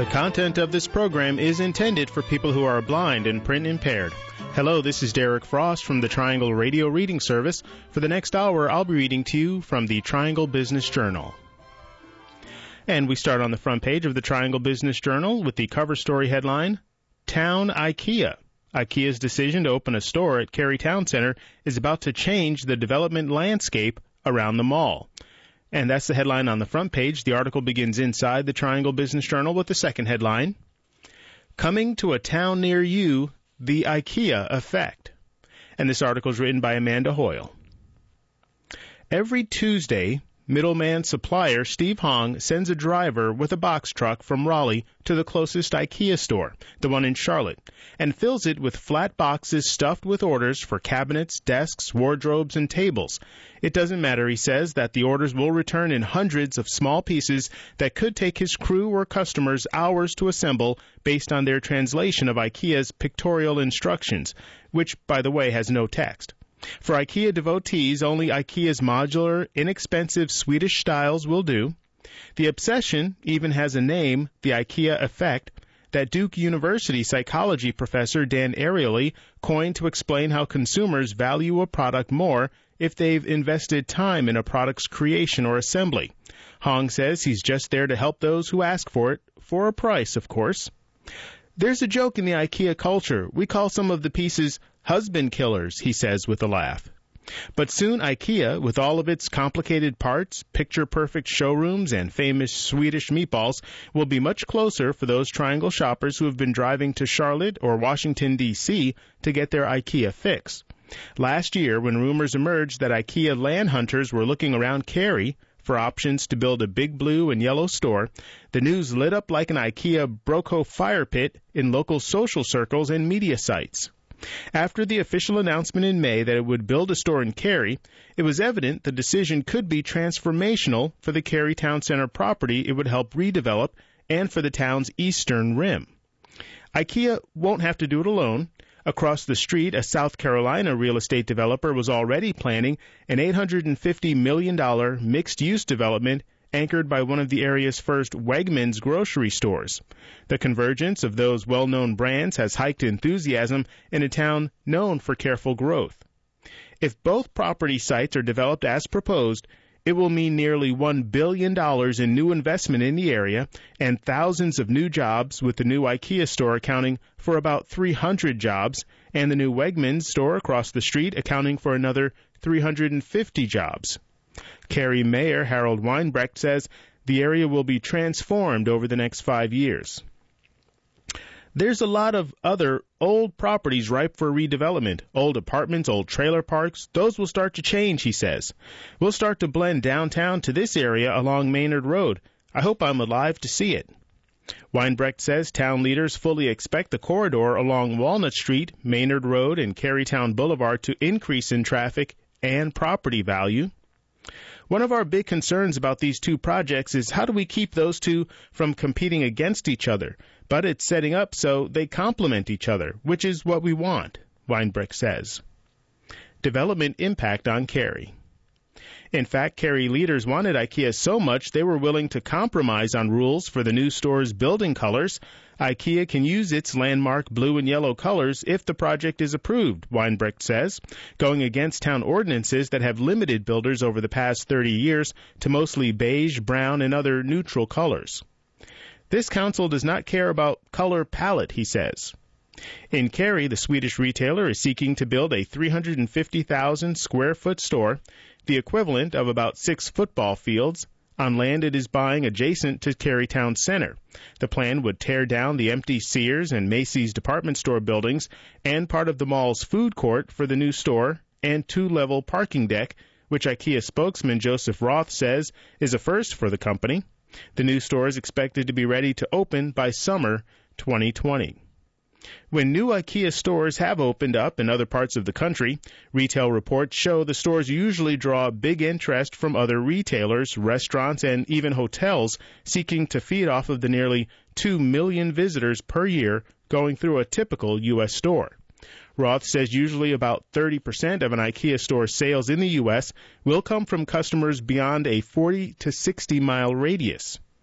The content of this program is intended for people who are blind and print impaired. Hello, this is Derek Frost from the Triangle Radio Reading Service. For the next hour, I'll be reading to you from the Triangle Business Journal. And we start on the front page of the Triangle Business Journal with the cover story headline, Town IKEA. IKEA's decision to open a store at Cary Town Center is about to change the development landscape around the mall. And that's the headline on the front page. The article begins inside the Triangle Business Journal with the second headline, Coming to a Town Near You, the IKEA Effect. And this article is written by Amanda Hoyle. Every Tuesday, middleman supplier Steve Hong sends a driver with a box truck from Raleigh to the closest IKEA store, the one in Charlotte, and fills it with flat boxes stuffed with orders for cabinets, desks, wardrobes, and tables. It doesn't matter, he says, that the orders will return in hundreds of small pieces that could take his crew or customers hours to assemble based on their translation of IKEA's pictorial instructions, which, by the way, has no text. For IKEA devotees, only IKEA's modular, inexpensive Swedish styles will do. The obsession even has a name, the IKEA Effect, that Duke University psychology professor Dan Ariely coined to explain how consumers value a product more if they've invested time in a product's creation or assembly. Hong says he's just there to help those who ask for it, for a price, of course. There's a joke in the IKEA culture. We call some of the pieces husband killers, he says with a laugh. But soon IKEA, with all of its complicated parts, picture-perfect showrooms, and famous Swedish meatballs, will be much closer for those Triangle shoppers who have been driving to Charlotte or Washington, D.C. to get their IKEA fix. Last year, when rumors emerged that IKEA land hunters were looking around Cary for options to build a big blue and yellow store, the news lit up like an IKEA Broco fire pit in local social circles and media sites. After the official announcement in May that it would build a store in Cary, it was evident the decision could be transformational for the Cary Town Center property it would help redevelop and for the town's eastern rim. IKEA won't have to do it alone. Across the street, a South Carolina real estate developer was already planning an $850 million mixed-use development anchored by one of the area's first Wegmans grocery stores. The convergence of those well-known brands has hiked enthusiasm in a town known for careful growth. If both property sites are developed as proposed, it will mean nearly $1 billion in new investment in the area and thousands of new jobs, with the new IKEA store accounting for about 300 jobs and the new Wegmans store across the street accounting for another 350 jobs. Cary Mayor Harold Weinbrecht says the area will be transformed over the next 5 years. There's a lot of other old properties ripe for redevelopment. Old apartments, old trailer parks, those will start to change, he says. We'll start to blend downtown to this area along Maynard Road. I hope I'm alive to see it. Weinbrecht says town leaders fully expect the corridor along Walnut Street, Maynard Road, and Carytown Boulevard to increase in traffic and property value. One of our big concerns about these two projects is how do we keep those two from competing against each other? But it's setting up so they complement each other, which is what we want, Weinbrecht says. Development impact on Cary. In fact, Cary leaders wanted IKEA so much they were willing to compromise on rules for the new store's building colors. IKEA can use its landmark blue and yellow colors if the project is approved, Weinbrecht says, going against town ordinances that have limited builders over the past 30 years to mostly beige, brown, and other neutral colors. This council does not care about color palette, he says. In Cary, the Swedish retailer is seeking to build a 350,000 square foot store, the equivalent of about 6 football fields, on land it is buying adjacent to Cary Town Center. The plan would tear down the empty Sears and Macy's department store buildings and part of the mall's food court for the new store and 2-level parking deck, which IKEA spokesman Joseph Roth says is a first for the company. The new store is expected to be ready to open by summer 2020. When new IKEA stores have opened up in other parts of the country, retail reports show the stores usually draw big interest from other retailers, restaurants, and even hotels seeking to feed off of the nearly 2 million visitors per year going through a typical U.S. store. Roth says usually about 30% of an IKEA store's sales in the U.S. will come from customers beyond a 40 to 60 mile radius.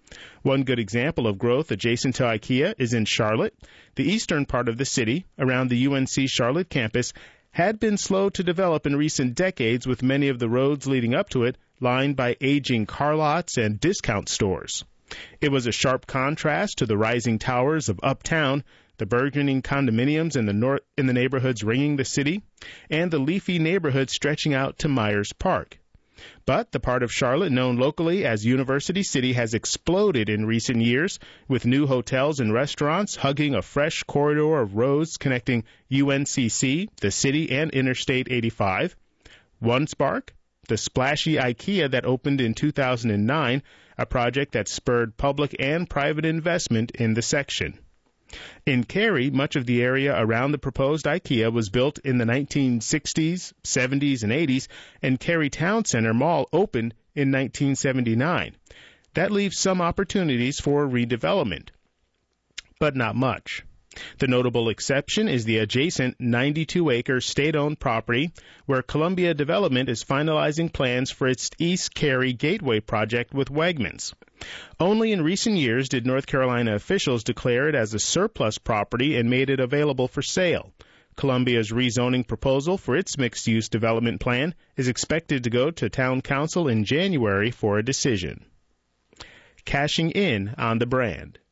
One good example of growth adjacent to IKEA is in Charlotte. The eastern part of the city, around the UNC Charlotte campus, had been slow to develop in recent decades, with many of the roads leading up to it lined by aging car lots and discount stores. It was a sharp contrast to the rising towers of uptown, the burgeoning condominiums in the neighborhoods ringing the city, and the leafy neighborhoods stretching out to Myers Park. But the part of Charlotte known locally as University City has exploded in recent years, with new hotels and restaurants hugging a fresh corridor of roads connecting UNCC, the city, and Interstate 85. One spark? The splashy IKEA that opened in 2009, a project that spurred public and private investment in the section. In Cary, much of the area around the proposed IKEA was built in the 1960s, 70s, and 80s, and Cary Town Center Mall opened in 1979. That leaves some opportunities for redevelopment, but not much. The notable exception is the adjacent 92-acre state-owned property where Columbia Development is finalizing plans for its East Cary Gateway project with Wegmans. Only in recent years did North Carolina officials declare it as a surplus property and made it available for sale. Columbia's rezoning proposal for its mixed-use development plan is expected to go to Town Council in January for a decision. Cashing in on the brand.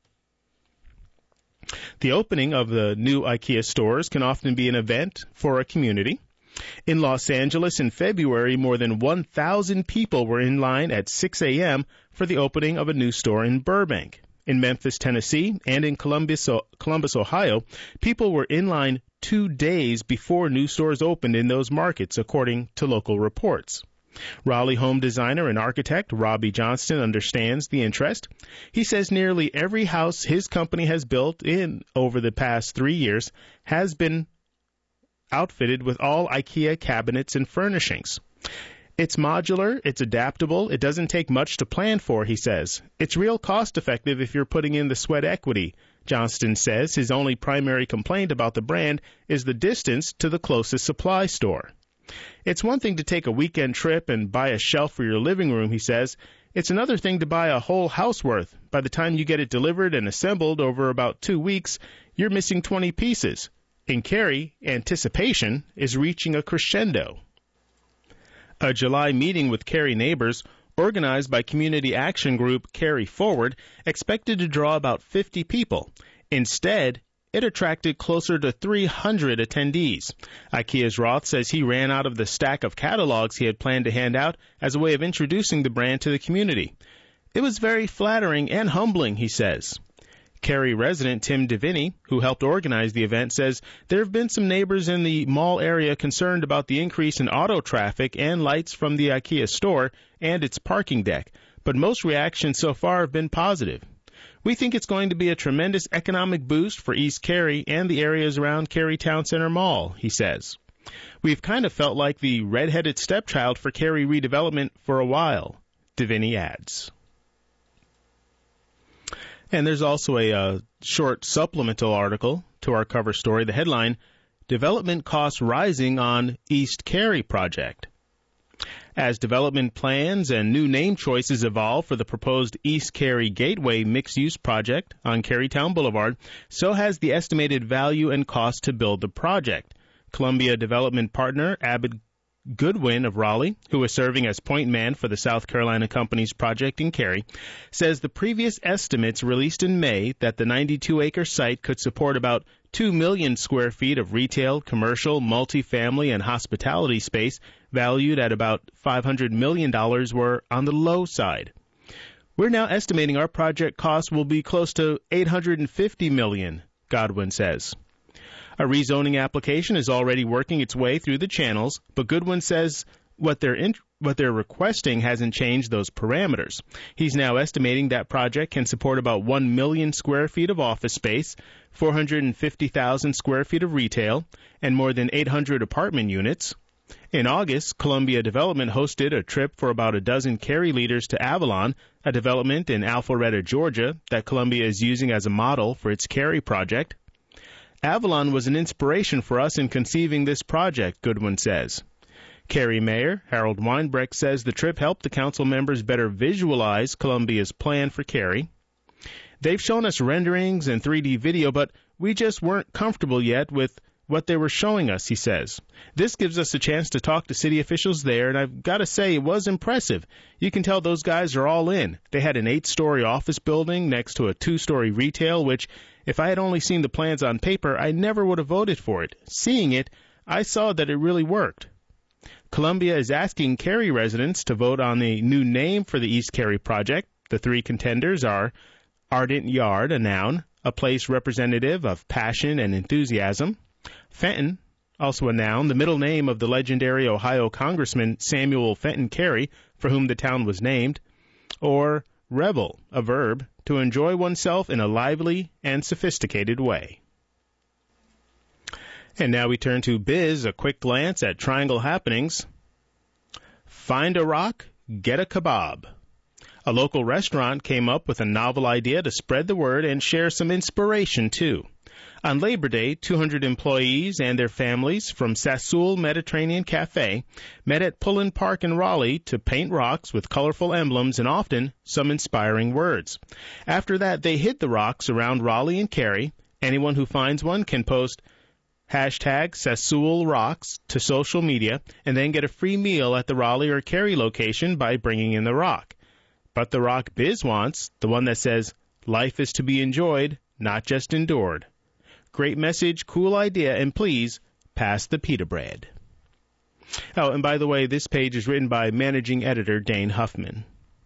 The opening of the new IKEA stores can often be an event for a community. In Los Angeles in February, more than 1,000 people were in line at 6 a.m. for the opening of a new store in Burbank. In Memphis, Tennessee, and in Columbus, Ohio, people were in line 2 days before new stores opened in those markets, according to local reports. Raleigh home designer and architect Robbie Johnston understands the interest. He says nearly every house his company has built in over the past 3 years has been outfitted with all IKEA cabinets and furnishings. It's modular, it's adaptable, it doesn't take much to plan for, he says. It's real cost-effective if you're putting in the sweat equity. Johnston says his only primary complaint about the brand is the distance to the closest supply store. It's one thing to take a weekend trip and buy a shelf for your living room, he says. It's another thing to buy a whole house worth. By the time you get it delivered and assembled over about 2 weeks, you're missing 20 pieces. In Cary, anticipation is reaching a crescendo. A July meeting with Cary neighbors, organized by community action group Cary Forward, expected to draw about 50 people. Instead, it attracted closer to 300 attendees. IKEA's Roth says he ran out of the stack of catalogs he had planned to hand out as a way of introducing the brand to the community. It was very flattering and humbling, he says. Cary resident Tim Deviney, who helped organize the event, says there have been some neighbors in the mall area concerned about the increase in auto traffic and lights from the IKEA store and its parking deck, but most reactions so far have been positive. We think it's going to be a tremendous economic boost for East Cary and the areas around Cary Town Center Mall, he says. We've kind of felt like the red-headed stepchild for Cary redevelopment for a while, Deviney adds. And there's also a short supplemental article to our cover story. The headline, Development Costs Rising on East Cary Project. As development plans and new name choices evolve for the proposed East Cary Gateway mixed-use project on Carytown Boulevard, so has the estimated value and cost to build the project. Columbia development partner Abbott Goodwin of Raleigh, who is serving as point man for the South Carolina company's project in Cary, says the previous estimates released in May that the 92-acre site could support about 2 million square feet of retail, commercial, multifamily, and hospitality space valued at about $500 million were on the low side. We're now estimating our project cost will be close to $850 million, Godwin says. A rezoning application is already working its way through the channels, but Goodwin says what they're requesting hasn't changed those parameters. He's now estimating that project can support about 1 million square feet of office space, 450,000 square feet of retail, and more than 800 apartment units. In August, Columbia Development hosted a trip for about a dozen Cary leaders to Avalon, a development in Alpharetta, Georgia, that Columbia is using as a model for its Cary project. Avalon was an inspiration for us in conceiving this project, Goodwin says. Cary Mayor Harold Weinbrecht says the trip helped the council members better visualize Columbia's plan for Cary. They've shown us renderings and 3D video, but we just weren't comfortable yet with what they were showing us, he says. This gives us a chance to talk to city officials there, and I've got to say it was impressive. You can tell those guys are all in. They had an 8-story office building next to a 2-story retail, which, if I had only seen the plans on paper, I never would have voted for it. Seeing it, I saw that it really worked. Columbia is asking Cary residents to vote on the new name for the East Cary project. The 3 contenders are Ardent Yard, a noun, a place representative of passion and enthusiasm; Fenton, also a noun, the middle name of the legendary Ohio Congressman Samuel Fenton Cary, for whom the town was named; or revel, a verb, to enjoy oneself in a lively and sophisticated way. And now we turn to Biz, a quick glance at Triangle happenings. Find a rock, get a kebab. A local restaurant came up with a novel idea to spread the word and share some inspiration, too. On Labor Day, 200 employees and their families from Sassoul Mediterranean Cafe met at Pullen Park in Raleigh to paint rocks with colorful emblems and often some inspiring words. After that, they hid the rocks around Raleigh and Cary. Anyone who finds one can post hashtag Sassoul Rocks to social media and then get a free meal at the Raleigh or Cary location by bringing in the rock. But the rock Biz wants, the one that says, life is to be enjoyed, not just endured. Great message, cool idea, and please pass the pita bread. Oh, and by the way, this page is written by managing editor Dane Huffman.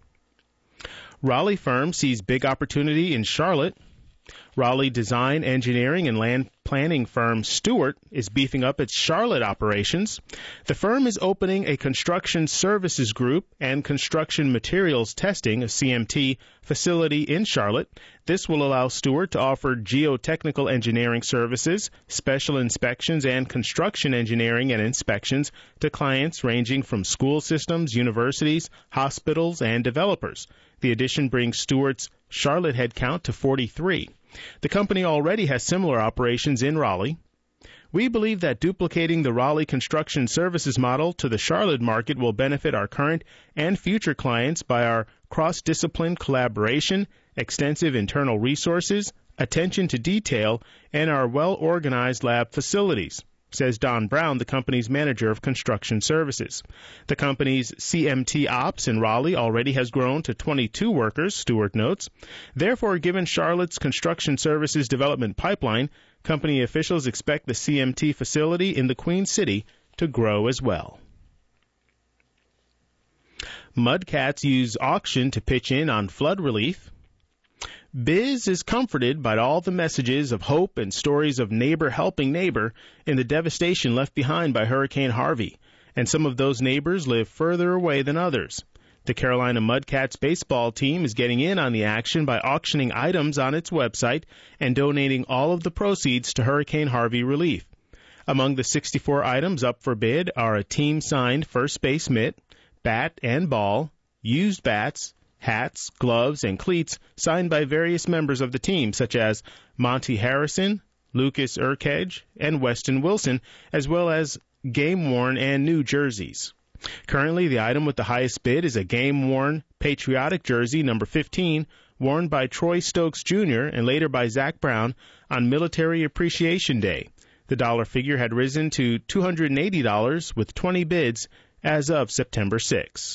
Raleigh firm sees big opportunity in Charlotte. Raleigh design, engineering, and land planning firm Stewart is beefing up its Charlotte operations. The firm is opening a construction services group and construction materials testing, a CMT, facility in Charlotte. This will allow Stewart to offer geotechnical engineering services, special inspections, and construction engineering and inspections to clients ranging from school systems, universities, hospitals, and developers. The addition brings Stewart's Charlotte headcount to 43. The company already has similar operations in Raleigh. We believe that duplicating the Raleigh construction services model to the Charlotte market will benefit our current and future clients by our cross-discipline collaboration, extensive internal resources, attention to detail, and our well-organized lab facilities, says Don Brown, the company's manager of construction services. The company's CMT ops in Raleigh already has grown to 22 workers, Stewart notes. Therefore, given Charlotte's construction services development pipeline, company officials expect the CMT facility in the Queen City to grow as well. Mudcats use auction to pitch in on flood relief. Biz is comforted by all the messages of hope and stories of neighbor helping neighbor in the devastation left behind by Hurricane Harvey, and some of those neighbors live further away than others. The Carolina Mudcats baseball team is getting in on the action by auctioning items on its website and donating all of the proceeds to Hurricane Harvey relief. Among the 64 items up for bid are a team-signed first base mitt, bat and ball, used bats, hats, gloves, and cleats signed by various members of the team, such as Monty Harrison, Lucas Urquhart, and Weston Wilson, as well as game-worn and new jerseys. Currently, the item with the highest bid is a game-worn patriotic jersey, number 15, worn by Troy Stokes Jr. and later by Zach Brown on Military Appreciation Day. The dollar figure had risen to $280 with 20 bids as of September 6.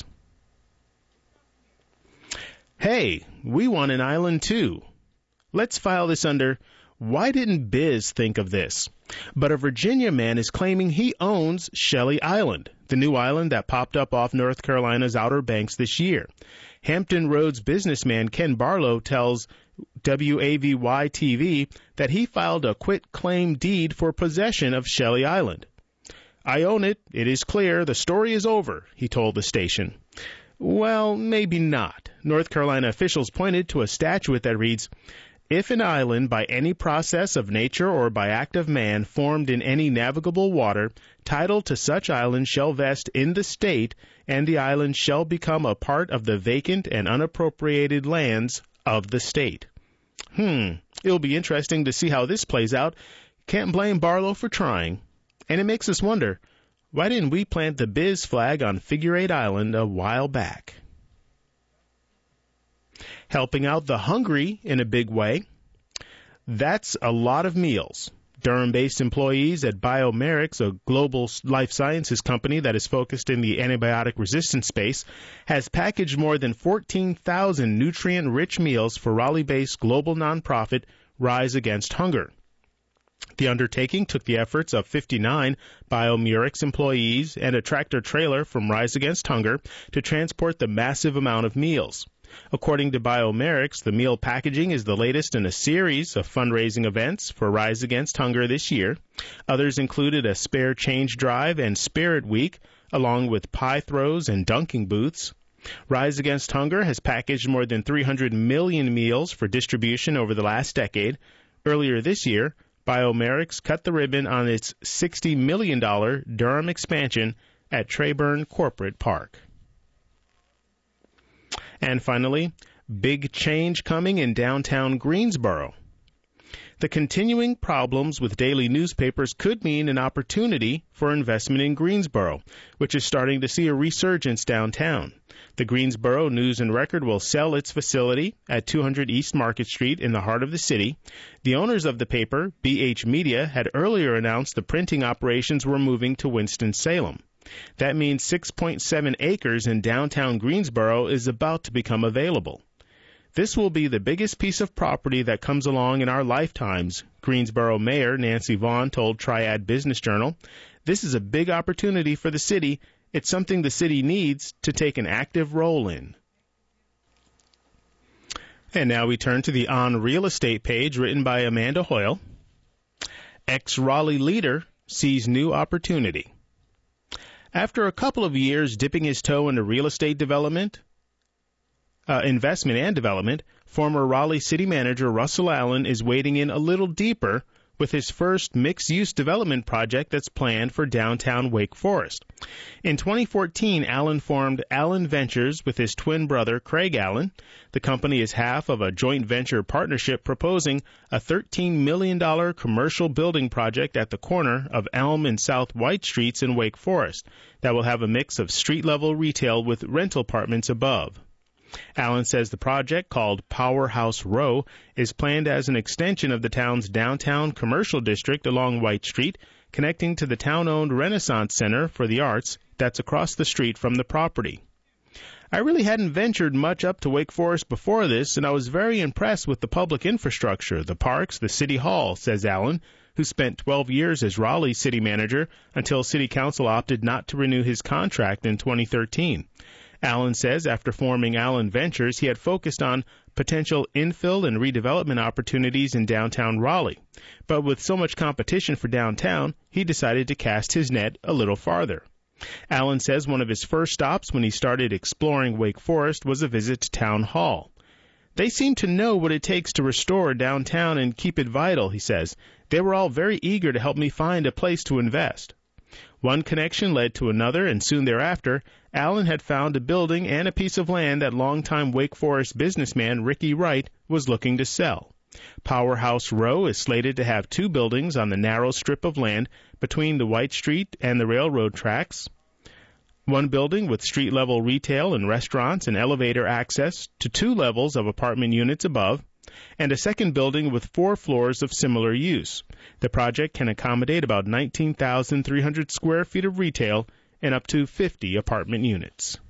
Hey, we want an island too. Let's file this under, why didn't Biz think of this? But a Virginia man is claiming he owns Shelley Island, the new island that popped up off North Carolina's Outer Banks this year. Hampton Roads businessman Ken Barlow tells WAVY-TV that he filed a quit-claim deed for possession of Shelley Island. I own it. It is clear. The story is over, he told the station. Well, maybe not. North Carolina officials pointed to a statute that reads, if an island by any process of nature or by act of man formed in any navigable water, title to such island shall vest in the state, and the island shall become a part of the vacant and unappropriated lands of the state. It'll be interesting to see how this plays out. Can't blame Barlow for trying. And it makes us wonder, why didn't we plant the Biz flag on Figure 8 Island a while back? Helping out the hungry in a big way. That's a lot of meals. Durham-based employees at BioMerics, a global life sciences company that is focused in the antibiotic resistance space, has packaged more than 14,000 nutrient-rich meals for Raleigh-based global nonprofit Rise Against Hunger. The undertaking took the efforts of 59 BioMerics employees and a tractor-trailer from Rise Against Hunger to transport the massive amount of meals. According to BioMerics, the meal packaging is the latest in a series of fundraising events for Rise Against Hunger this year. Others included a spare change drive and Spirit Week, along with pie throws and dunking booths. Rise Against Hunger has packaged more than 300 million meals for distribution over the last decade. Earlier this year, BioMerics cut the ribbon on its $60 million Durham expansion at Treyburn Corporate Park. And finally, big change coming in downtown Greensboro. The continuing problems with daily newspapers could mean an opportunity for investment in Greensboro, which is starting to see a resurgence downtown. The Greensboro News and Record will sell its facility at 200 East Market Street in the heart of the city. The owners of the paper, BH Media, had earlier announced the printing operations were moving to Winston-Salem. That means 6.7 acres in downtown Greensboro is about to become available. This will be the biggest piece of property that comes along in our lifetimes, Greensboro Mayor Nancy Vaughn told Triad Business Journal. This is a big opportunity for the city. It's something the city needs to take an active role in. And now we turn to the On Real Estate page written by Amanda Hoyle. Ex-Raleigh leader sees new opportunity. After a couple of years dipping his toe into real estate investment and development, former Raleigh City Manager Russell Allen is wading in a little deeper with his first mixed-use development project that's planned for downtown Wake Forest. In 2014, Allen formed Allen Ventures with his twin brother, Craig Allen. The company is half of a joint venture partnership proposing a $13 million commercial building project at the corner of Elm and South White Streets in Wake Forest that will have a mix of street-level retail with rental apartments above. Allen says the project, called Powerhouse Row, is planned as an extension of the town's downtown commercial district along White Street, connecting to the town-owned Renaissance Center for the Arts that's across the street from the property. I really hadn't ventured much up to Wake Forest before this, and I was very impressed with the public infrastructure, the parks, the city hall, says Allen, who spent 12 years as Raleigh city manager until city council opted not to renew his contract in 2013. Allen says after forming Allen Ventures, he had focused on potential infill and redevelopment opportunities in downtown Raleigh. But with so much competition for downtown, he decided to cast his net a little farther. Allen says one of his first stops when he started exploring Wake Forest was a visit to Town Hall. They seem to know what it takes to restore downtown and keep it vital, he says. They were all very eager to help me find a place to invest. One connection led to another, and soon thereafter, Allen had found a building and a piece of land that longtime Wake Forest businessman Ricky Wright was looking to sell. Powerhouse Row is slated to have 2 buildings on the narrow strip of land between the White Street and the railroad tracks. One building with street-level retail and restaurants and elevator access to 2 levels of apartment units above, and a second building with 4 floors of similar use. The project can accommodate about 19,300 square feet of retail and up to 50 apartment units.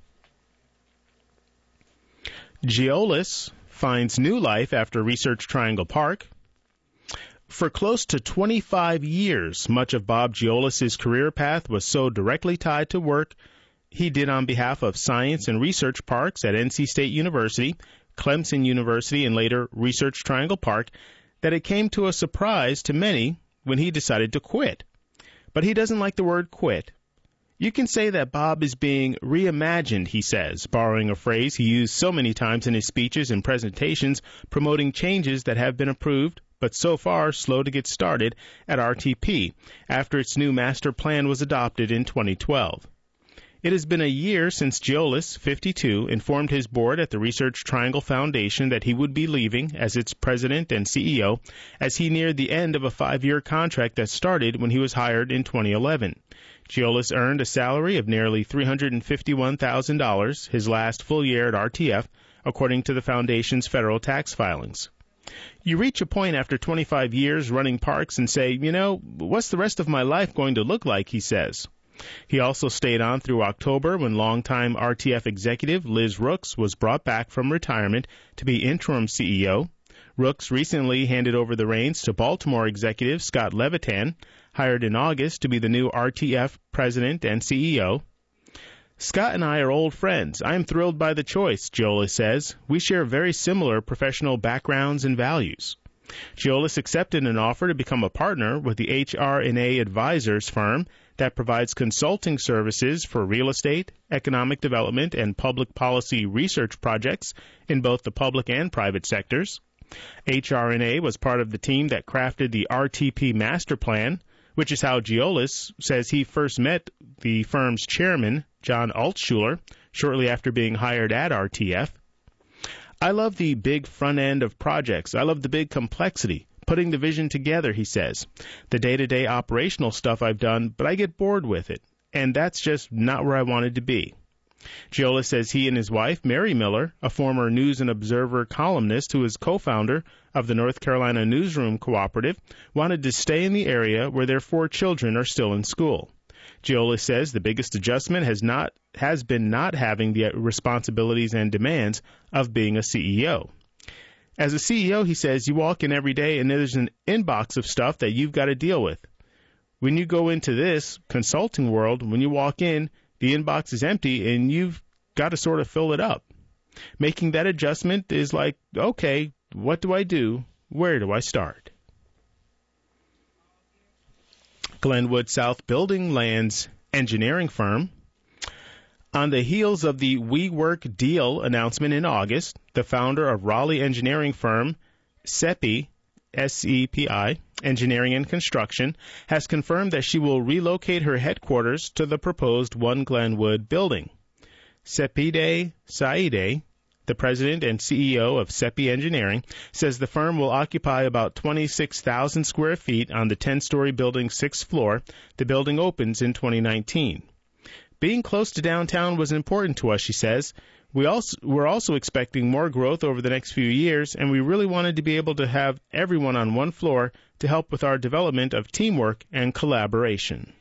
Geolis finds new life after Research Triangle Park. For close to 25 years, much of Bob Geolis' career path was so directly tied to work he did on behalf of science and research parks at NC State University, Clemson University, and later Research Triangle Park, that it came to a surprise to many when he decided to quit. But he doesn't like the word quit. You can say that Bob is being reimagined, he says, borrowing a phrase he used so many times in his speeches and presentations promoting changes that have been approved, but so far slow to get started, at RTP after its new master plan was adopted in 2012. It has been a year since Geolis, 52, informed his board at the Research Triangle Foundation that he would be leaving as its president and CEO as he neared the end of a 5-year contract that started when he was hired in 2011. Geolis earned a salary of nearly $351,000 his last full year at RTF, according to the foundation's federal tax filings. You reach a point after 25 years running parks and say, what's the rest of my life going to look like, he says. He also stayed on through October when longtime RTF executive Liz Rooks was brought back from retirement to be interim CEO. Rooks recently handed over the reins to Baltimore executive Scott Levitan, hired in August to be the new RTF president and CEO. Scott and I are old friends. I am thrilled by the choice, Giolis says. We share very similar professional backgrounds and values. Giolis accepted an offer to become a partner with the HR&A Advisors firm that provides consulting services for real estate, economic development, and public policy research projects in both the public and private sectors. HR&A was part of the team that crafted the RTP Master Plan, which is how Giolis says he first met the firm's chairman, John Altshuler, shortly after being hired at RTF. I love the big front end of projects. I love the big complexity, putting the vision together, he says. The day-to-day operational stuff I've done, but I get bored with it, and that's just not where I wanted to be. Giolis says he and his wife, Mary Miller, a former News and Observer columnist who is co-founder of the North Carolina Newsroom Cooperative, wanted to stay in the area where their 4 children are still in school. Giolis says the biggest adjustment has been not having the responsibilities and demands of being a CEO. As a CEO, he says, you walk in every day and there's an inbox of stuff that you've got to deal with. When you go into this consulting world, when you walk in, the inbox is empty and you've got to sort of fill it up. Making that adjustment is like, okay, what do I do? Where do I start? Glenwood South Building lands engineering firm. On the heels of the WeWork deal announcement in August, the founder of Raleigh engineering firm SEPI, S-E-P-I, Engineering and Construction, has confirmed that she will relocate her headquarters to the proposed One Glenwood building. Sepide Saide, the president and CEO of SEPI Engineering, says the firm will occupy about 26,000 square feet on the 10-story building's 6th floor. The building opens in 2019. Being close to downtown was important to us, she says. We're also expecting more growth over the next few years, and we really wanted to be able to have everyone on one floor to help with our development of teamwork and collaboration.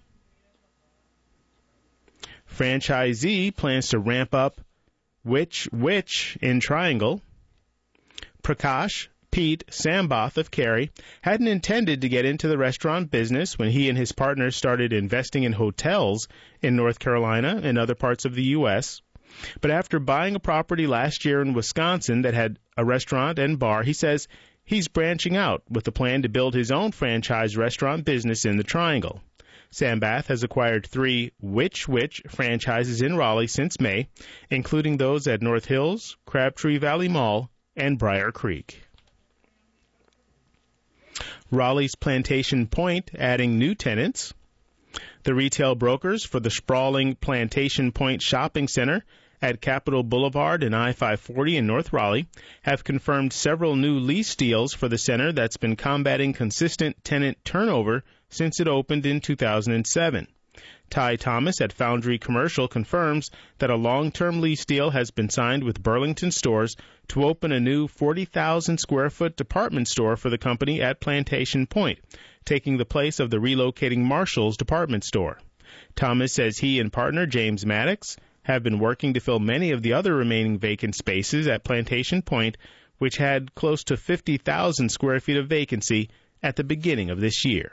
Franchisee plans to ramp up Which in Triangle. Prakash Pete Sambath of Cary hadn't intended to get into the restaurant business when he and his partners started investing in hotels in North Carolina and other parts of the U.S., but after buying a property last year in Wisconsin that had a restaurant and bar, he says he's branching out with a plan to build his own franchise restaurant business in the Triangle. Sambath has acquired 3 Which franchises in Raleigh since May, including those at North Hills, Crabtree Valley Mall, and Briar Creek. Raleigh's Plantation Point adding new tenants. The retail brokers for the sprawling Plantation Point Shopping Center at Capitol Boulevard and I-540 in North Raleigh have confirmed several new lease deals for the center that's been combating consistent tenant turnover since it opened in 2007. Ty Thomas at Foundry Commercial confirms that a long-term lease deal has been signed with Burlington Stores to open a new 40,000-square-foot department store for the company at Plantation Point, taking the place of the relocating Marshall's department store. Thomas says he and partner James Maddox have been working to fill many of the other remaining vacant spaces at Plantation Point, which had close to 50,000 square feet of vacancy at the beginning of this year.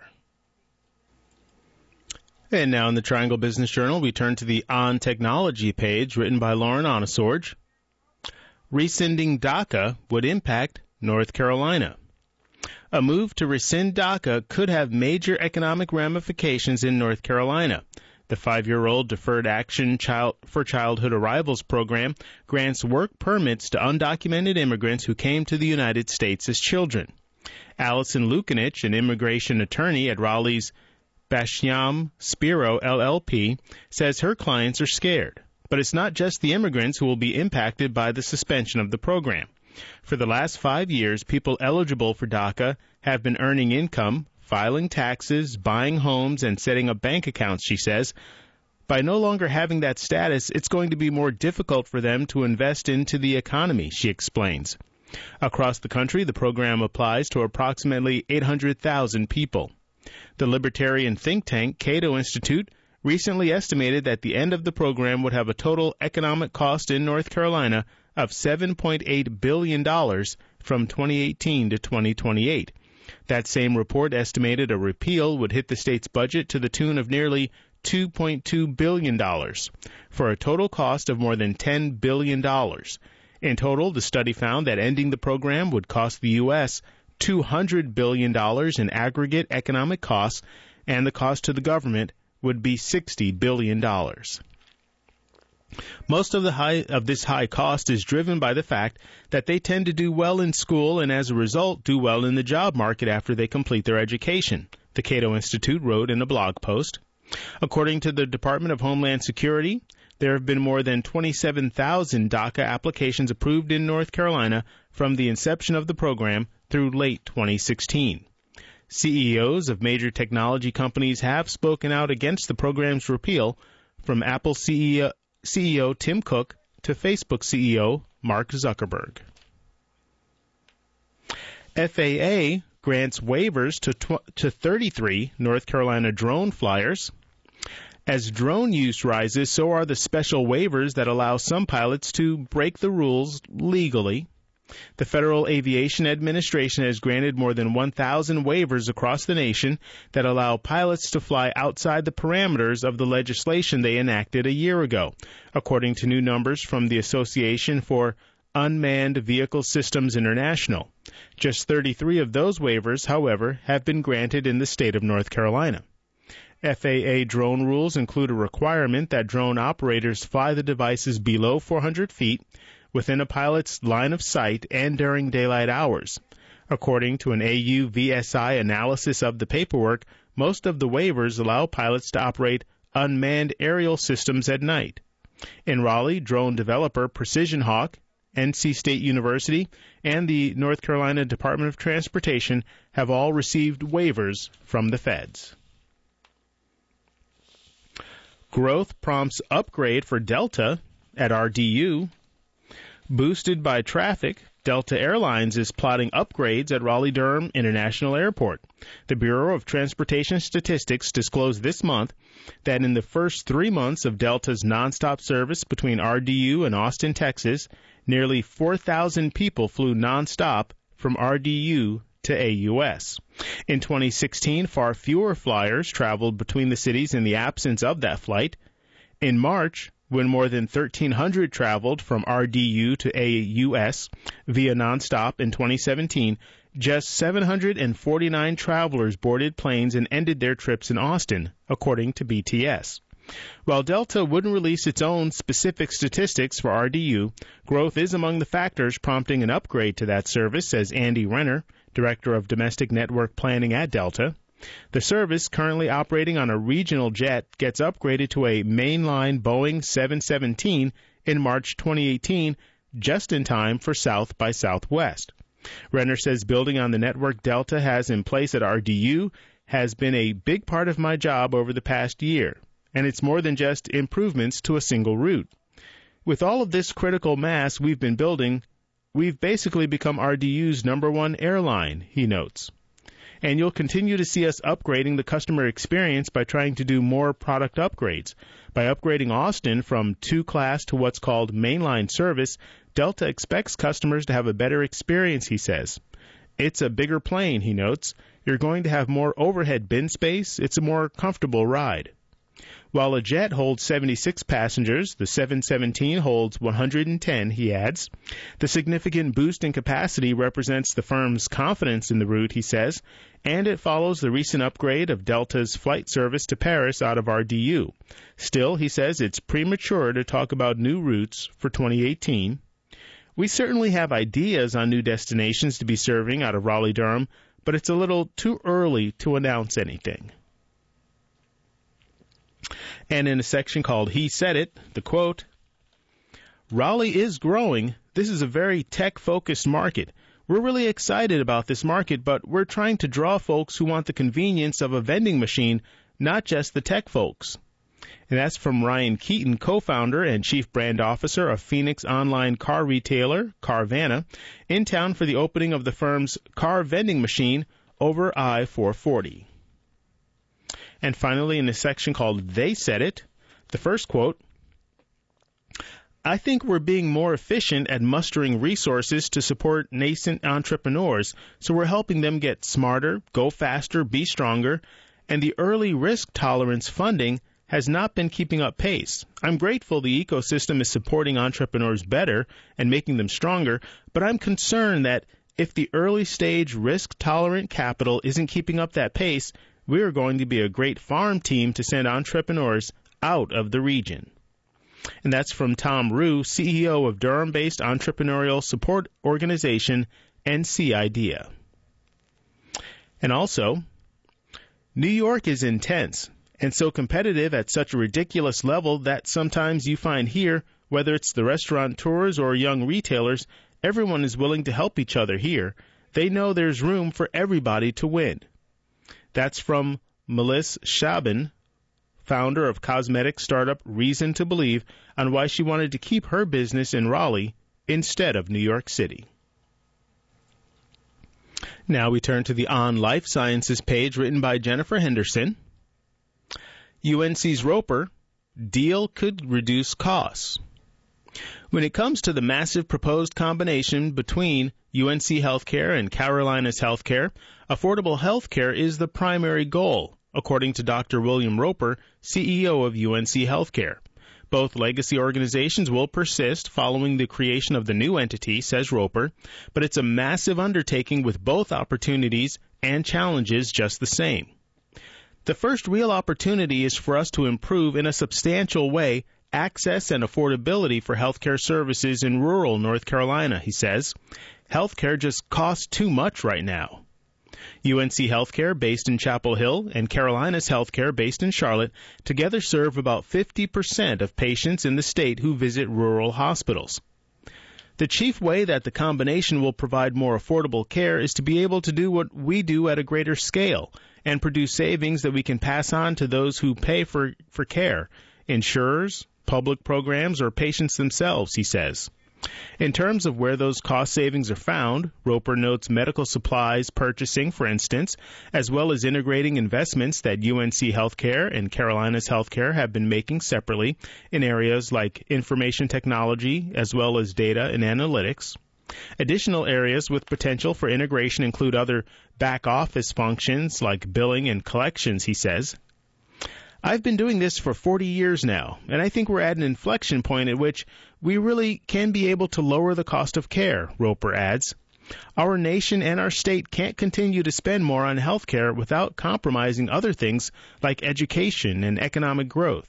And now in the Triangle Business Journal, we turn to the On Technology page written by Lauren Onesorge. Rescinding DACA would impact North Carolina. A move to rescind DACA could have major economic ramifications in North Carolina. The 5-year-old Deferred Action for Childhood Arrivals program grants work permits to undocumented immigrants who came to the United States as children. Allison Lukanich, an immigration attorney at Raleigh's Basham Spiro LLP, says her clients are scared. But it's not just the immigrants who will be impacted by the suspension of the program. For the last 5 years, people eligible for DACA have been earning income, filing taxes, buying homes, and setting up bank accounts, she says. By no longer having that status, it's going to be more difficult for them to invest into the economy, she explains. Across the country, the program applies to approximately 800,000 people. The libertarian think tank Cato Institute recently estimated that the end of the program would have a total economic cost in North Carolina of $7.8 billion from 2018 to 2028. That same report estimated a repeal would hit the state's budget to the tune of nearly $2.2 billion, for a total cost of more than $10 billion. In total, the study found that ending the program would cost the U.S. $200 billion in aggregate economic costs, and the cost to the government would be $60 billion. Most of this high cost is driven by the fact that they tend to do well in school and, as a result, do well in the job market after they complete their education, the Cato Institute wrote in a blog post. According to the Department of Homeland Security, there have been more than 27,000 DACA applications approved in North Carolina from the inception of the program through late 2016. CEOs of major technology companies have spoken out against the program's repeal, from Apple CEO Tim Cook to Facebook CEO Mark Zuckerberg. FAA grants waivers to 33 North Carolina drone flyers. As drone use rises, so are the special waivers that allow some pilots to break the rules legally. The Federal Aviation Administration has granted more than 1,000 waivers across the nation that allow pilots to fly outside the parameters of the legislation they enacted a year ago, according to new numbers from the Association for Unmanned Vehicle Systems International. Just 33 of those waivers, however, have been granted in the state of North Carolina. FAA drone rules include a requirement that drone operators fly the devices below 400 feet, within a pilot's line of sight, and during daylight hours. According to an AUVSI analysis of the paperwork, most of the waivers allow pilots to operate unmanned aerial systems at night. In Raleigh, drone developer Precision Hawk, NC State University, and the North Carolina Department of Transportation have all received waivers from the feds. Growth prompts upgrade for Delta at RDU. Boosted by traffic, Delta Airlines is plotting upgrades at Raleigh-Durham International Airport. The Bureau of Transportation Statistics disclosed this month that in the first 3 months of Delta's nonstop service between RDU and Austin, Texas, nearly 4,000 people flew nonstop from RDU to AUS. In 2016, far fewer flyers traveled between the cities in the absence of that flight. In March, when more than 1,300 traveled from RDU to AUS via nonstop in 2017, just 749 travelers boarded planes and ended their trips in Austin, according to BTS. While Delta wouldn't release its own specific statistics for RDU, growth is among the factors prompting an upgrade to that service, says Andy Renner, Director of Domestic Network Planning at Delta. The service, currently operating on a regional jet, gets upgraded to a mainline Boeing 717 in March 2018, just in time for South by Southwest. Renner says building on the network Delta has in place at RDU has been a big part of my job over the past year, and it's more than just improvements to a single route. With all of this critical mass we've been building, we've basically become RDU's #1 airline, he notes. And you'll continue to see us upgrading the customer experience by trying to do more product upgrades. By upgrading Austin from 2 class to what's called mainline service, Delta expects customers to have a better experience, he says. It's a bigger plane, he notes. You're going to have more overhead bin space. It's a more comfortable ride. While a jet holds 76 passengers, the 717 holds 110, he adds. The significant boost in capacity represents the firm's confidence in the route, he says, and it follows the recent upgrade of Delta's flight service to Paris out of RDU. Still, he says, it's premature to talk about new routes for 2018. We certainly have ideas on new destinations to be serving out of Raleigh-Durham, but it's a little too early to announce anything. And in a section called He Said It, the quote, Raleigh is growing. This is a very tech-focused market. We're really excited about this market, but we're trying to draw folks who want the convenience of a vending machine, not just the tech folks. And that's from Ryan Keaton, co-founder and chief brand officer of Phoenix online car retailer Carvana, in town for the opening of the firm's car vending machine over I-440. And finally, in a section called They Said It, the first quote, "I think we're being more efficient at mustering resources to support nascent entrepreneurs, so we're helping them get smarter, go faster, be stronger, and the early risk tolerance funding has not been keeping up pace. I'm grateful the ecosystem is supporting entrepreneurs better and making them stronger, but I'm concerned that if the early-stage risk-tolerant capital isn't keeping up that pace, we are going to be a great farm team to send entrepreneurs out of the region." And that's from Tom Rue, CEO of Durham-based entrepreneurial support organization NC Idea. And also, New York is intense and so competitive at such a ridiculous level that sometimes you find here, whether it's the restaurateurs or young retailers, everyone is willing to help each other here. They know there's room for everybody to win. That's from Melissa Schabin, founder of cosmetic startup Reason to Believe, on why she wanted to keep her business in Raleigh instead of New York City. Now we turn to the On Life Sciences page written by Jennifer Henderson. UNC's Roper, deal could reduce costs. When it comes to the massive proposed combination between UNC Healthcare and Carolinas Healthcare, affordable healthcare is the primary goal, according to Dr. William Roper, CEO of UNC Healthcare. Both legacy organizations will persist following the creation of the new entity, says Roper, but it's a massive undertaking with both opportunities and challenges just the same. The first real opportunity is for us to improve in a substantial way access and affordability for healthcare services in rural North Carolina, he says. Healthcare just costs too much right now. UNC Healthcare, based in Chapel Hill, and Carolinas Healthcare, based in Charlotte, together serve about 50% of patients in the state who visit rural hospitals. The chief way that the combination will provide more affordable care is to be able to do what we do at a greater scale and produce savings that we can pass on to those who pay for care, insurers, public programs, or patients themselves, he says. In terms of where those cost savings are found, Roper notes medical supplies purchasing, for instance, as well as integrating investments that UNC Healthcare and Carolinas Healthcare have been making separately in areas like information technology as well as data and analytics. Additional areas with potential for integration include other back-office functions like billing and collections, he says. I've been doing this for 40 years now, and I think we're at an inflection point at which we really can be able to lower the cost of care, Roper adds. Our nation and our state can't continue to spend more on health care without compromising other things like education and economic growth.